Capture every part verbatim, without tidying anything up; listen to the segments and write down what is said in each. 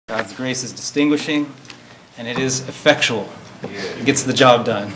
God's grace is distinguishing, and it is effectual. It gets the job done.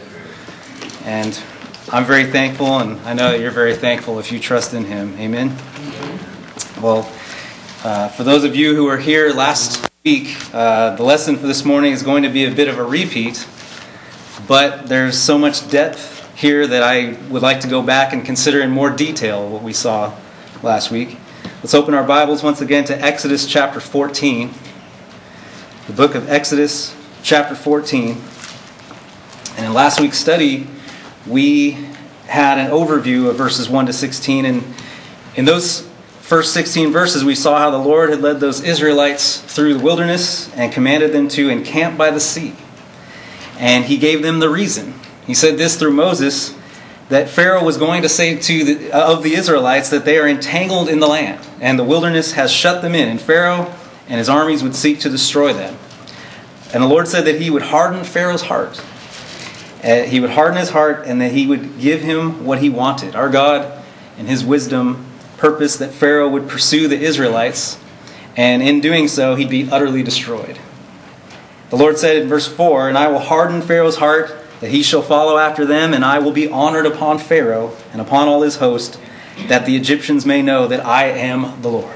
And I'm very thankful, and I know that you're very thankful if you trust in Him. Amen? Well, uh, for those of you who were here last week, uh, the lesson for this morning is going to be a bit of a repeat, but there's so much depth here that I would like to go back and consider in more detail what we saw last week. Let's open our Bibles once again to Exodus chapter fourteen. The book of Exodus chapter fourteen. And in last week's study, we had an overview of verses one to sixteen. And in those first sixteen verses, we saw how the Lord had led those Israelites through the wilderness and commanded them to encamp by the sea. And He gave them the reason. He said this through Moses, that Pharaoh was going to say to the, uh, of the Israelites that they are entangled in the land, and the wilderness has shut them in, and Pharaoh and his armies would seek to destroy them. And the Lord said that He would harden Pharaoh's heart. Uh, he would harden his heart, and that He would give him what he wanted. Our God, in His wisdom, purposed that Pharaoh would pursue the Israelites, and in doing so, he'd be utterly destroyed. The Lord said in verse four, "And I will harden Pharaoh's heart, that he shall follow after them, and I will be honored upon Pharaoh and upon all his host, that the Egyptians may know that I am the Lord."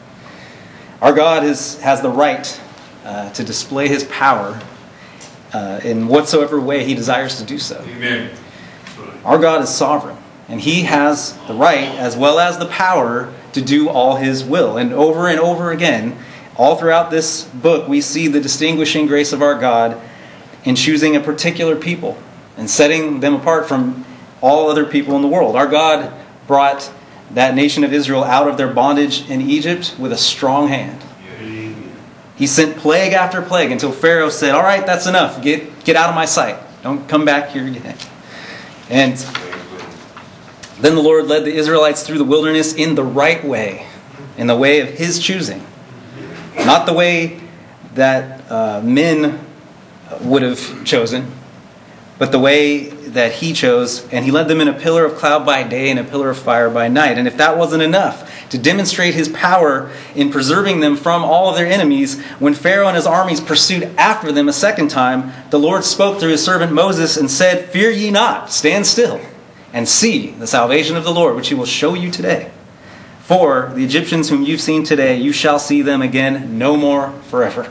Our God is, has the right uh, to display His power uh, in whatsoever way He desires to do so. Amen. Our God is sovereign, and He has the right as well as the power to do all His will. And over and over again, all throughout this book, we see the distinguishing grace of our God in choosing a particular people and setting them apart from all other people in the world. Our God brought that nation of Israel out of their bondage in Egypt with a strong hand. He sent plague after plague until Pharaoh said, "All right, that's enough. Get, get out of my sight. Don't come back here again." And then the Lord led the Israelites through the wilderness in the right way, in the way of His choosing. Not the way that uh, men would have chosen, but the way that He chose, and He led them in a pillar of cloud by day and a pillar of fire by night. And if that wasn't enough to demonstrate His power in preserving them from all of their enemies, when Pharaoh and his armies pursued after them a second time, the Lord spoke through His servant Moses and said, "Fear ye not, stand still, and see the salvation of the Lord, which He will show you today. For the Egyptians whom you've seen today, you shall see them again no more forever."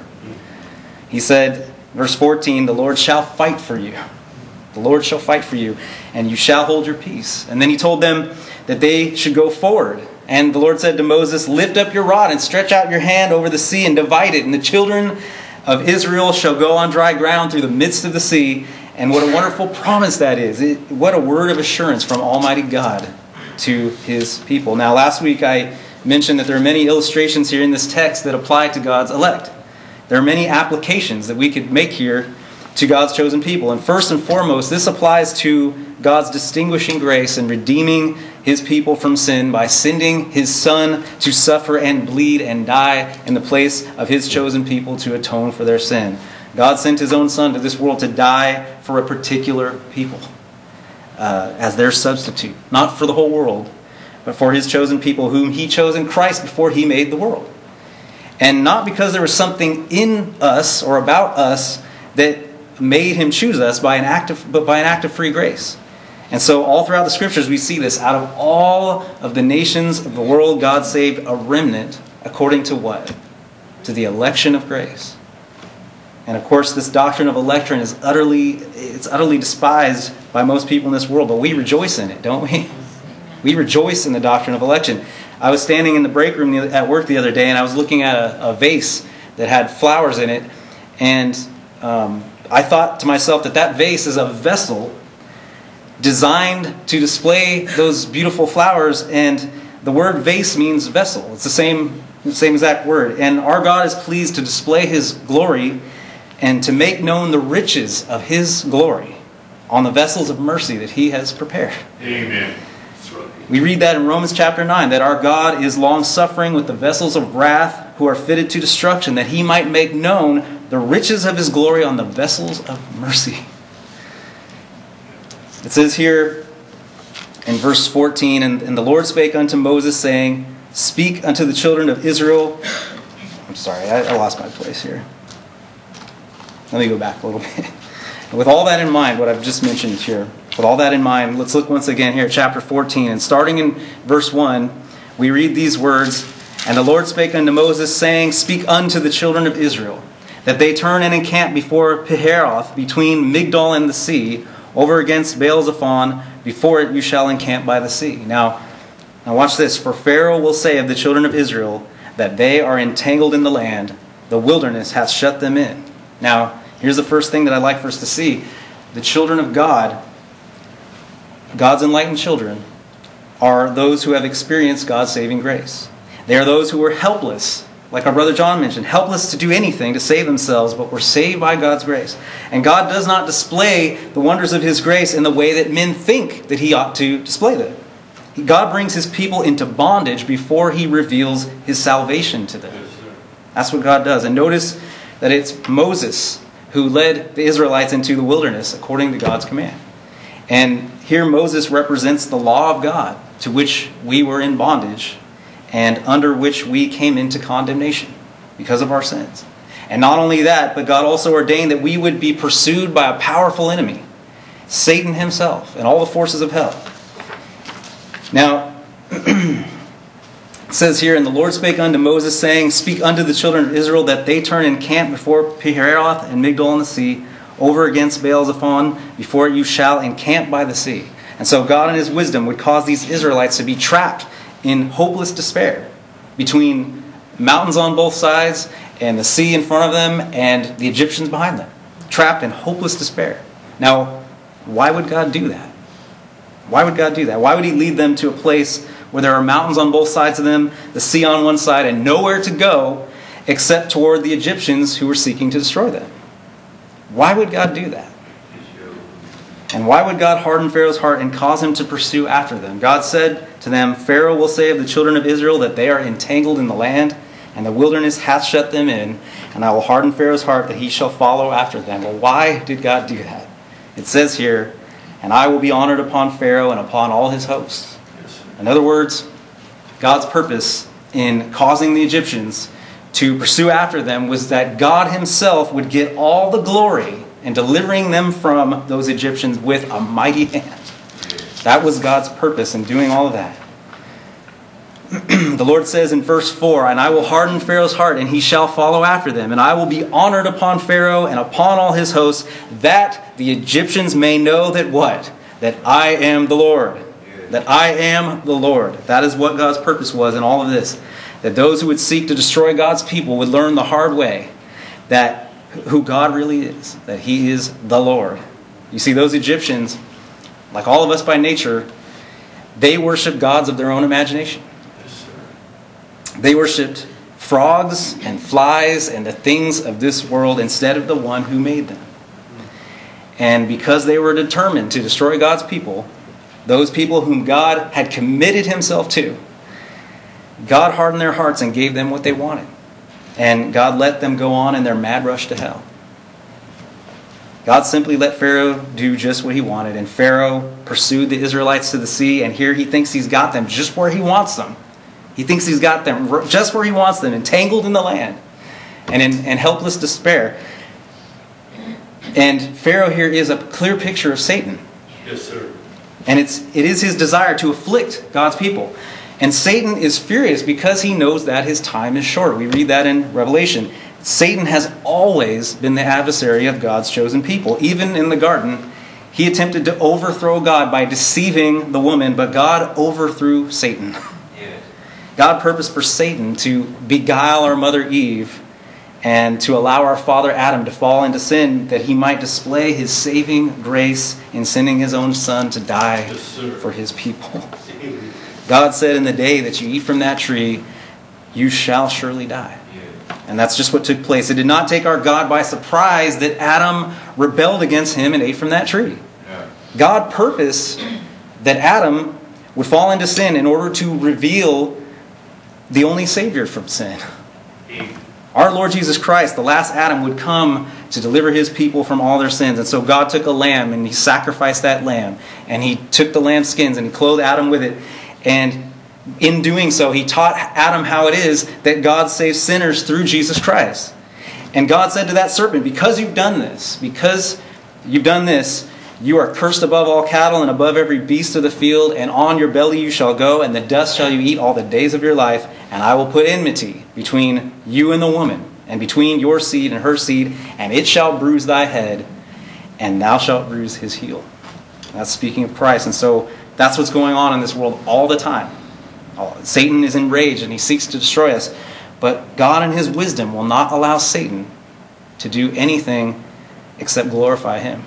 He said, verse fourteen, "The Lord shall fight for you. The Lord shall fight for you, and you shall hold your peace." And then He told them that they should go forward. And the Lord said to Moses, "Lift up your rod and stretch out your hand over the sea and divide it. And the children of Israel shall go on dry ground through the midst of the sea." And what a wonderful promise that is. It, what a word of assurance from Almighty God to His people. Now, last week I mentioned that there are many illustrations here in this text that apply to God's elect. There are many applications that we could make here to God's chosen people. And first and foremost, this applies to God's distinguishing grace in redeeming His people from sin by sending His Son to suffer and bleed and die in the place of His chosen people to atone for their sin. God sent His own Son to this world to die for a particular people uh, as their substitute. Not for the whole world, but for His chosen people whom He chose in Christ before He made the world. And not because there was something in us or about us that made Him choose us, by an act of, but by an act of free grace. And so all throughout the Scriptures we see this. Out of all of the nations of the world, God saved a remnant according to what? To the election of grace. And of course this doctrine of election is utterly, it's utterly despised by most people in this world, but we rejoice in it, don't we? We rejoice in the doctrine of election. I was standing in the break room at work the other day, and I was looking at a, a vase that had flowers in it, and um, I thought to myself that that vase is a vessel designed to display those beautiful flowers, and the word vase means vessel. It's the same, same exact word. And our God is pleased to display His glory and to make known the riches of His glory on the vessels of mercy that He has prepared. Amen. We read that in Romans chapter nine, that our God is long-suffering with the vessels of wrath who are fitted to destruction, that He might make known the riches of His glory on the vessels of mercy. It says here in verse fourteen, and, and the Lord spake unto Moses, saying, "Speak unto the children of Israel sorry, I, I lost my place here. Let me go back a little bit. With all that in mind, what I've just mentioned here, with all that in mind, let's look once again here at chapter fourteen. And starting in verse one, we read these words, "And the Lord spake unto Moses, saying, Speak unto the children of Israel, that they turn and encamp before Piharoth, between Migdol and the sea, over against Baal-zephon, before it you shall encamp by the sea." Now, now watch this. "For Pharaoh will say of the children of Israel, that they are entangled in the land, the wilderness hath shut them in." Now, here's the first thing that I'd like for us to see. The children of God, God's enlightened children, are those who have experienced God's saving grace. They are those who were helpless, like our brother John mentioned, helpless to do anything to save themselves, but were saved by God's grace. And God does not display the wonders of His grace in the way that men think that He ought to display them. God brings His people into bondage before He reveals His salvation to them. That's what God does. And notice that it's Moses who led the Israelites into the wilderness according to God's command. And here Moses represents the law of God, to which we were in bondage and under which we came into condemnation because of our sins. And not only that, but God also ordained that we would be pursued by a powerful enemy, Satan himself and all the forces of hell. Now, it says here, "And the Lord spake unto Moses, saying, Speak unto the children of Israel, that they turn and camp before Piharoth and Migdol in the sea, over against Baal-zephon, before you shall encamp by the sea." And so God in His wisdom would cause these Israelites to be trapped in hopeless despair between mountains on both sides and the sea in front of them and the Egyptians behind them. Trapped in hopeless despair. Now, why would God do that? Why would God do that? Why would He lead them to a place where there are mountains on both sides of them, the sea on one side, and nowhere to go except toward the Egyptians who were seeking to destroy them? Why would God do that? And why would God harden Pharaoh's heart and cause him to pursue after them? God said to them, "Pharaoh will say of the children of Israel that they are entangled in the land, and the wilderness hath shut them in, and I will harden Pharaoh's heart that he shall follow after them." Well, why did God do that? It says here, "And I will be honored upon Pharaoh and upon all his hosts." In other words, God's purpose in causing the Egyptians to pursue after them was that God Himself would get all the glory in delivering them from those Egyptians with a mighty hand. That was God's purpose in doing all of that. The Lord says in verse four, "And I will harden Pharaoh's heart, and he shall follow after them. And I will be honored upon Pharaoh and upon all his hosts, that the Egyptians may know that" what? "That I am the Lord." That I am the Lord. That is what God's purpose was in all of this. That those who would seek to destroy God's people would learn the hard way that who God really is. That He is the Lord. You see, those Egyptians, like all of us by nature, they worshiped gods of their own imagination. They worshipped frogs and flies and the things of this world instead of the one who made them. And because they were determined to destroy God's people, those people whom God had committed Himself to, God hardened their hearts and gave them what they wanted. And God let them go on in their mad rush to hell. God simply let Pharaoh do just what he wanted. And Pharaoh pursued the Israelites to the sea. And here he thinks he's got them just where he wants them. He thinks he's got them just where he wants them, entangled in the land and in and helpless despair. And Pharaoh here is a clear picture of Satan. Yes, sir. And it's it is his desire to afflict God's people. And Satan is furious because he knows that his time is short. We read that in Revelation. Satan has always been the adversary of God's chosen people. Even in the garden, he attempted to overthrow God by deceiving the woman, but God overthrew Satan. Yes. God purposed for Satan to beguile our mother Eve and to allow our father Adam to fall into sin, that he might display His saving grace in sending His own Son to die Yes, for His people. God said, "In the day that you eat from that tree, you shall surely die." Yeah. And that's just what took place. It did not take our God by surprise that Adam rebelled against Him and ate from that tree. Yeah. God purposed that Adam would fall into sin in order to reveal the only Savior from sin. Yeah. Our Lord Jesus Christ, the last Adam, would come to deliver His people from all their sins. And so God took a lamb and He sacrificed that lamb. And He took the lamb skins and He clothed Adam with it. And in doing so, he taught Adam how it is that God saves sinners through Jesus Christ. And God said to that serpent, because you've done this, because you've done this, you are cursed above all cattle and above every beast of the field, and on your belly you shall go, and the dust shall you eat all the days of your life, and I will put enmity between you and the woman, and between your seed and her seed, and it shall bruise thy head, and thou shalt bruise his heel. That's speaking of Christ. And so that's what's going on in this world all the time. Satan is enraged and he seeks to destroy us. But God in his wisdom will not allow Satan to do anything except glorify him.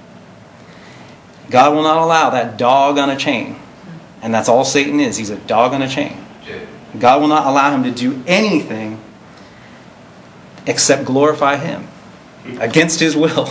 God will not allow that dog on a chain. And that's all Satan is. He's a dog on a chain. God will not allow him to do anything except glorify him against his will.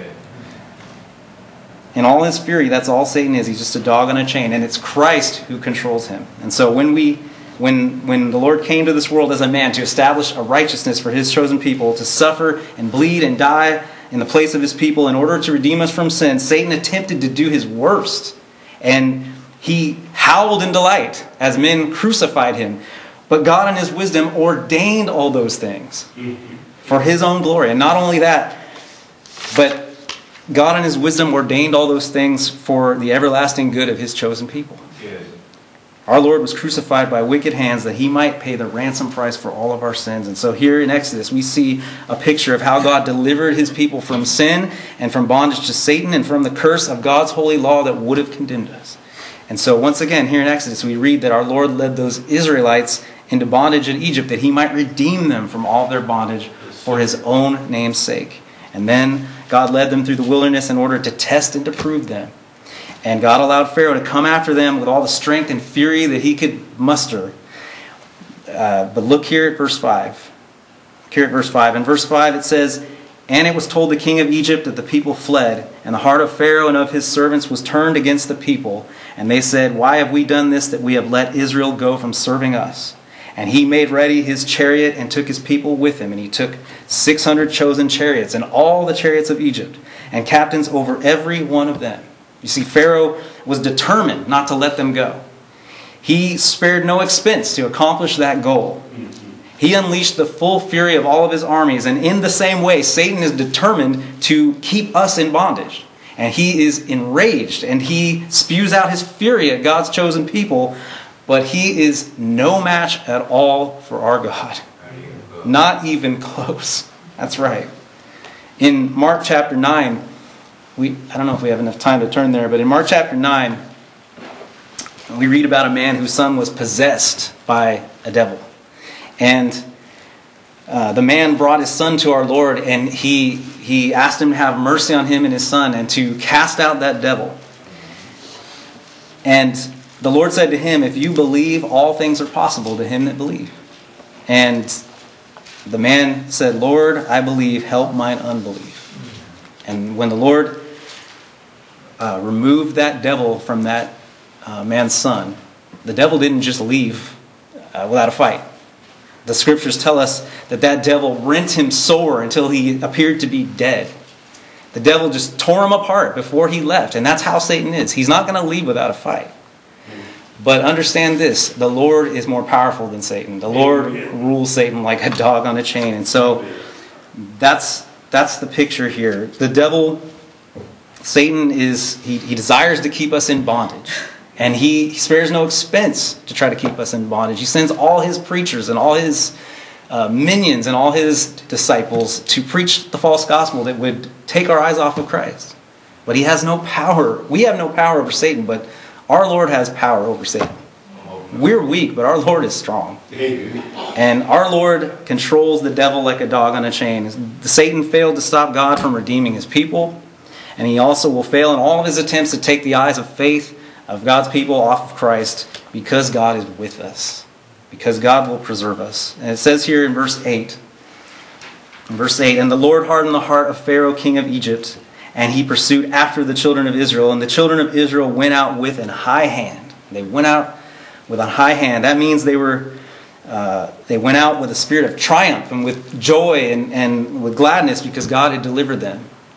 In all his fury, that's all Satan is. He's just a dog on a chain. And it's Christ who controls him. And so when we, when, when the Lord came to this world as a man to establish a righteousness for his chosen people, to suffer and bleed and die in the place of his people in order to redeem us from sin, Satan attempted to do his worst. And he howled in delight as men crucified him. But God in his wisdom ordained all those things for his own glory. And not only that, but God in his wisdom ordained all those things for the everlasting good of his chosen people. Yes. Our Lord was crucified by wicked hands that he might pay the ransom price for all of our sins. And so here in Exodus we see a picture of how God delivered his people from sin and from bondage to Satan and from the curse of God's holy law that would have condemned us. And so once again here in Exodus we read that our Lord led those Israelites into bondage in Egypt that he might redeem them from all their bondage for his own name's sake. And then God led them through the wilderness in order to test and to prove them. And God allowed Pharaoh to come after them with all the strength and fury that he could muster. Uh, but look here at verse five. Look here at verse five. In verse five it says, "And it was told the king of Egypt that the people fled, and the heart of Pharaoh and of his servants was turned against the people. And they said, Why have we done this, that we have let Israel go from serving us? And he made ready his chariot and took his people with him. And he took six hundred chosen chariots and all the chariots of Egypt and captains over every one of them." You see, Pharaoh was determined not to let them go. He spared no expense to accomplish that goal. He unleashed the full fury of all of his armies. And in the same way, Satan is determined to keep us in bondage. And he is enraged and he spews out his fury at God's chosen people. But he is no match at all for our God. Not even close. That's right. In Mark chapter nine, we I don't know if we have enough time to turn there, but in Mark chapter nine, we read about a man whose son was possessed by a devil. And uh, the man brought his son to our Lord, and he, he asked him to have mercy on him and his son and to cast out that devil. And the Lord said to him, "If you believe, all things are possible to him that believe." And the man said, "Lord, I believe, help mine unbelief." And when the Lord uh, removed that devil from that uh, man's son, the devil didn't just leave uh, without a fight. The scriptures tell us that that devil rent him sore until he appeared to be dead. The devil just tore him apart before he left. And that's how Satan is. He's not going to leave without a fight. But understand this, the Lord is more powerful than Satan. The Lord rules Satan like a dog on a chain. And so that's that's the picture here. The devil, Satan, is he, he desires to keep us in bondage. And he, he spares no expense to try to keep us in bondage. He sends all his preachers and all his uh, minions and all his disciples to preach the false gospel that would take our eyes off of Christ. But he has no power. We have no power over Satan, but our Lord has power over Satan. We're weak, but our Lord is strong. And our Lord controls the devil like a dog on a chain. Satan failed to stop God from redeeming his people. And he also will fail in all of his attempts to take the eyes of faith of God's people off of Christ, because God is with us. Because God will preserve us. And it says here in verse eight. In verse eight, "And the Lord hardened the heart of Pharaoh, king of Egypt, and he pursued after the children of Israel. And the children of Israel went out with an high hand." They went out with a high hand. That means they were uh, they went out with a spirit of triumph and with joy and, and with gladness because God had delivered them.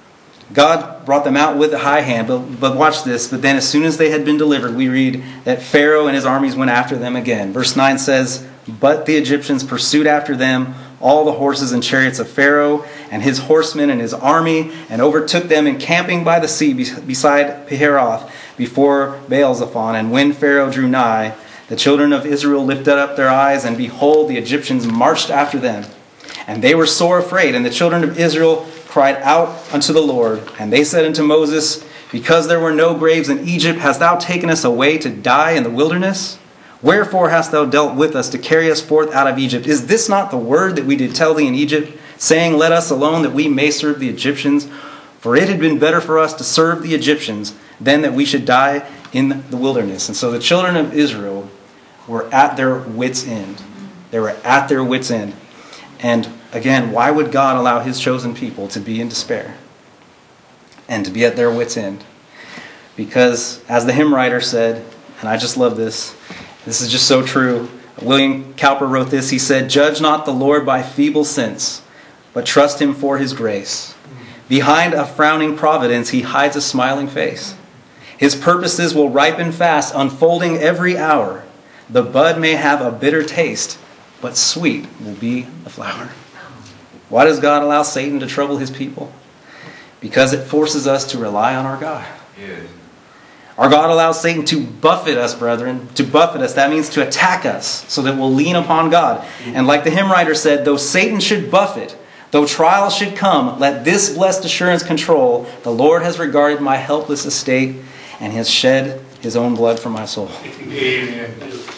God brought them out with a high hand, but, but watch this. But then as soon as they had been delivered, we read that Pharaoh and his armies went after them again. Verse nine says, "But the Egyptians pursued after them all the horses and chariots of Pharaoh and his horsemen and his army, and overtook them encamping by the sea beside Pihahiroth before Baal-zephon. And when Pharaoh drew nigh, the children of Israel lifted up their eyes, and behold, the Egyptians marched after them. And they were sore afraid, and the children of Israel cried out unto the Lord. And they said unto Moses, Because there were no graves in Egypt, hast thou taken us away to die in the wilderness? Wherefore hast thou dealt with us to carry us forth out of Egypt? Is this not the word that we did tell thee in Egypt, saying, Let us alone, that we may serve the Egyptians? For it had been better for us to serve the Egyptians than that we should die in the wilderness." And so the children of Israel were at their wits' end. They were at their wits' end. And again, why would God allow his chosen people to be in despair and to be at their wits' end? Because, as the hymn writer said, and I just love this, this is just so true. William Cowper wrote this. He said, "Judge not the Lord by feeble sense, but trust him for his grace. Behind a frowning providence, he hides a smiling face. His purposes will ripen fast, unfolding every hour. The bud may have a bitter taste, but sweet will be the flower." Why does God allow Satan to trouble his people? Because it forces us to rely on our God. Yes. Our God allows Satan to buffet us, brethren. To buffet us, that means to attack us, so that we'll lean upon God. And like the hymn writer said, though Satan should buffet, though trials should come, let this blessed assurance control, the Lord has regarded my helpless estate, and has shed his own blood for my soul. Amen.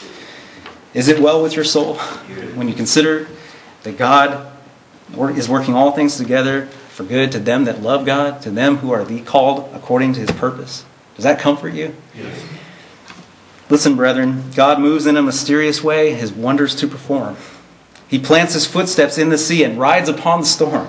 Is it well with your soul when you consider that God is working all things together for good to them that love God, to them who are the called according to his purpose? Does that comfort you? Yes. Listen, brethren, God moves in a mysterious way his wonders to perform. He plants his footsteps in the sea and rides upon the storm.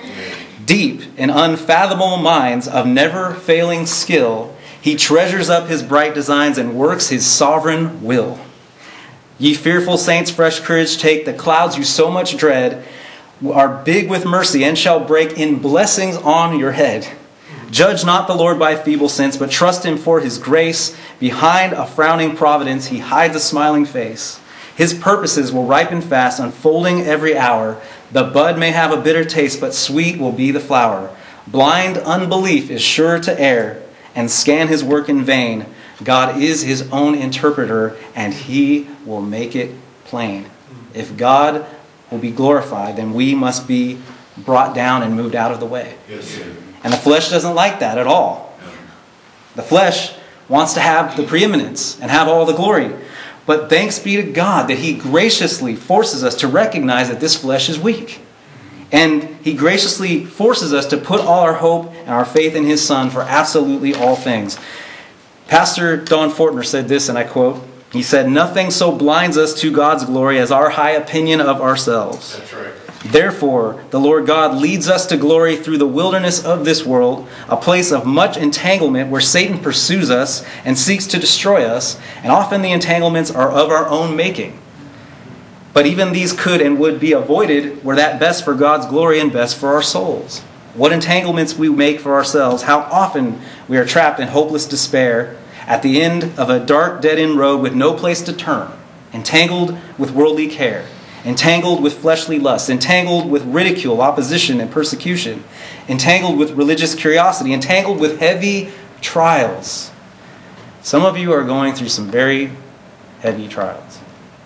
Deep in unfathomable minds of never-failing skill, he treasures up his bright designs and works his sovereign will. Ye fearful saints, fresh courage take. The clouds you so much dread are big with mercy and shall break in blessings on your head. Judge not the Lord by feeble sense, but trust him for his grace. Behind a frowning providence, he hides a smiling face. His purposes will ripen fast, unfolding every hour. The bud may have a bitter taste, but sweet will be the flower. Blind unbelief is sure to err and scan his work in vain. God is his own interpreter, and he will make it plain. If God will be glorified, then we must be brought down and moved out of the way. Yes, sir. And the flesh doesn't like that at all. The flesh wants to have the preeminence and have all the glory. But thanks be to God that he graciously forces us to recognize that this flesh is weak. And he graciously forces us to put all our hope and our faith in his Son for absolutely all things. Pastor Don Fortner said this, and I quote, he said, "Nothing so blinds us to God's glory as our high opinion of ourselves. That's right. Therefore, the Lord God leads us to glory through the wilderness of this world, a place of much entanglement where Satan pursues us and seeks to destroy us, and often the entanglements are of our own making. But even these could and would be avoided were that best for God's glory and best for our souls. What entanglements we make for ourselves, how often we are trapped in hopeless despair at the end of a dark, dead-end road with no place to turn, entangled with worldly care, entangled with fleshly lust, entangled with ridicule, opposition, and persecution, entangled with religious curiosity, entangled with heavy trials." Some of you are going through some very heavy trials.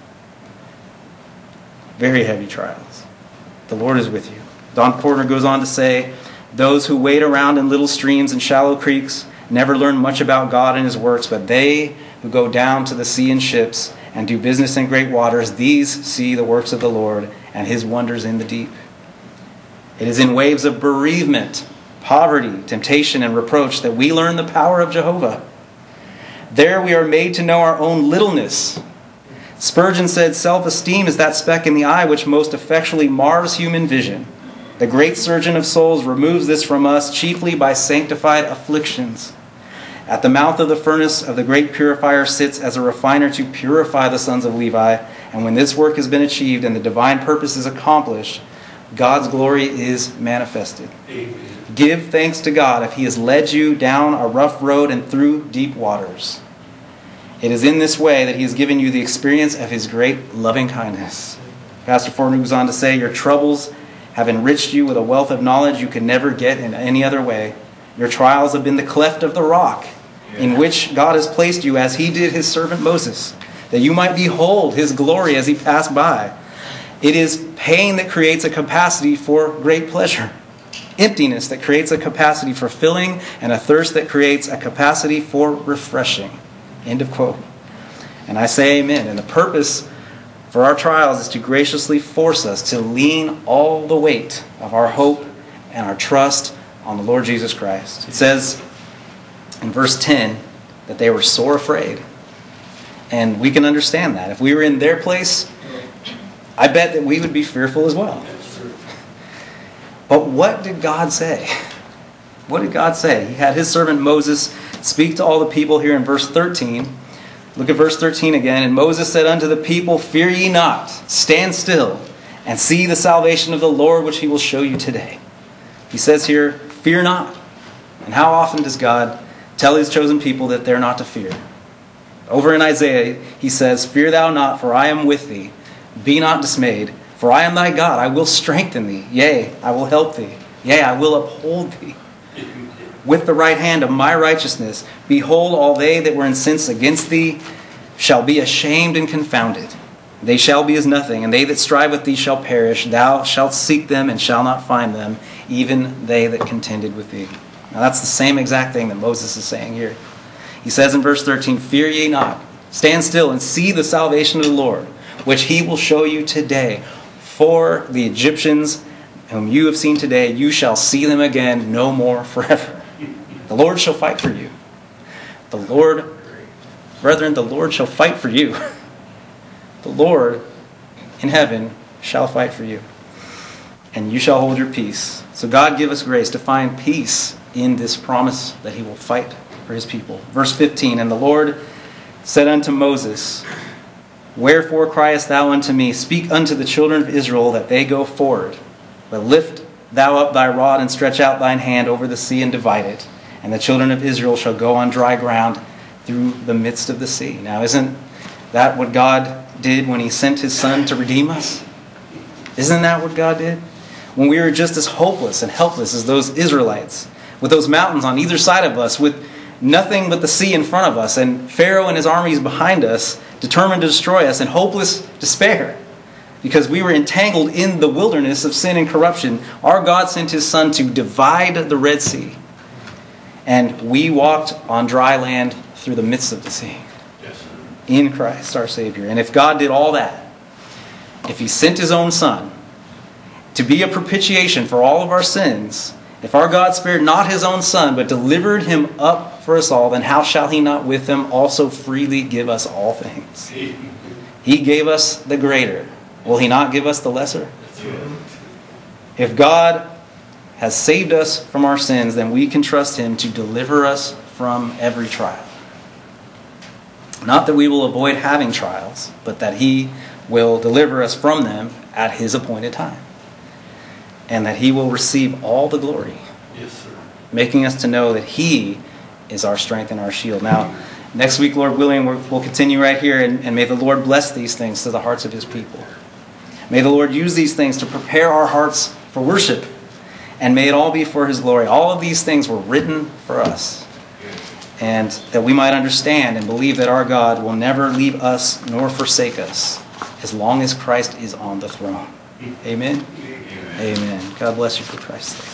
Very heavy trials. The Lord is with you. Don Fortner goes on to say, "Those who wade around in little streams and shallow creeks never learn much about God and his works, but they who go down to the sea in ships and do business in great waters, these see the works of the Lord and his wonders in the deep." It is in waves of bereavement, poverty, temptation, and reproach that we learn the power of Jehovah. There we are made to know our own littleness. Spurgeon said, "Self-esteem is that speck in the eye which most effectually mars human vision. The great surgeon of souls removes this from us chiefly by sanctified afflictions. At the mouth of the furnace of the great purifier sits as a refiner to purify the sons of Levi. And when this work has been achieved and the divine purpose is accomplished, God's glory is manifested." Amen. Give thanks to God if he has led you down a rough road and through deep waters. It is in this way that he has given you the experience of his great loving kindness. Pastor Ford moves on to say, your troubles have enriched you with a wealth of knowledge you could never get in any other way. Your trials have been the cleft of the rock in which God has placed you, as he did his servant Moses, that you might behold his glory as he passed by. It is pain that creates a capacity for great pleasure, emptiness that creates a capacity for filling, and a thirst that creates a capacity for refreshing. End of quote. And I say amen. And the purpose for our trials is to graciously force us to lean all the weight of our hope and our trust on the Lord Jesus Christ. It says in verse ten that they were sore afraid. And we can understand that. If we were in their place, I bet that we would be fearful as well. But what did God say? What did God say? He had his servant Moses speak to all the people here in verse thirteen. Look at verse thirteen again. And Moses said unto the people, fear ye not, stand still, and see the salvation of the Lord, which he will show you today. He says here, fear not. And how often does God tell his chosen people that they're not to fear? Over in Isaiah, he says, fear thou not, for I am with thee. Be not dismayed, for I am thy God. I will strengthen thee. Yea, I will help thee. Yea, I will uphold thee with the right hand of my righteousness. Behold, all they that were incensed against thee shall be ashamed and confounded. They shall be as nothing, and they that strive with thee shall perish. Thou shalt seek them and shall not find them, even they that contended with thee. Now that's the same exact thing that Moses is saying here. He says in verse thirteen, fear ye not, stand still and see the salvation of the Lord, which he will show you today. For the Egyptians whom you have seen today, you shall see them again no more forever. The Lord shall fight for you. The Lord, brethren, the Lord shall fight for you. The Lord in heaven shall fight for you. And you shall hold your peace. So God give us grace to find peace in this promise that he will fight for his people. Verse fifteen, and the Lord said unto Moses, wherefore criest thou unto me? Speak unto the children of Israel that they go forward. But lift thou up thy rod and stretch out thine hand over the sea and divide it. And the children of Israel shall go on dry ground through the midst of the sea. Now, isn't that what God did when he sent his son to redeem us? Isn't that what God did? When we were just as hopeless and helpless as those Israelites, with those mountains on either side of us, with nothing but the sea in front of us, and Pharaoh and his armies behind us, determined to destroy us in hopeless despair, because we were entangled in the wilderness of sin and corruption. Our God sent his son to divide the Red Sea. And we walked on dry land through the midst of the sea. Yes. In Christ our Savior. And if God did all that, if he sent his own son to be a propitiation for all of our sins, if our God spared not his own son, but delivered him up for us all, then how shall he not with him also freely give us all things? He gave us the greater. Will he not give us the lesser? If God has saved us from our sins, then we can trust him to deliver us from every trial. Not that we will avoid having trials, but that he will deliver us from them at his appointed time. And that he will receive all the glory. Yes, sir. Making us to know that he is our strength and our shield. Now, next week, Lord willing, we'll continue right here, and, and may the Lord bless these things to the hearts of his people. May the Lord use these things to prepare our hearts for worship. And may it all be for his glory. All of these things were written for us. And that we might understand and believe that our God will never leave us nor forsake us as long as Christ is on the throne. Amen? Amen. God bless you for Christ's sake.